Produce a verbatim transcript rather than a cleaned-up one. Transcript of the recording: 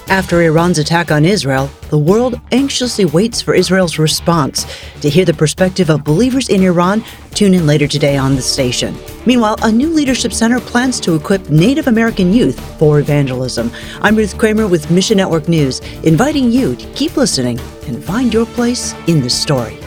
After Iran's attack on Israel, the world anxiously waits for Israel's response. To hear the perspective of believers in Iran, tune in later today on the station. Meanwhile, a new leadership center plans to equip Native American youth for evangelism. I'm Ruth Kramer with Mission Network News, inviting you to keep listening and find your place in the story.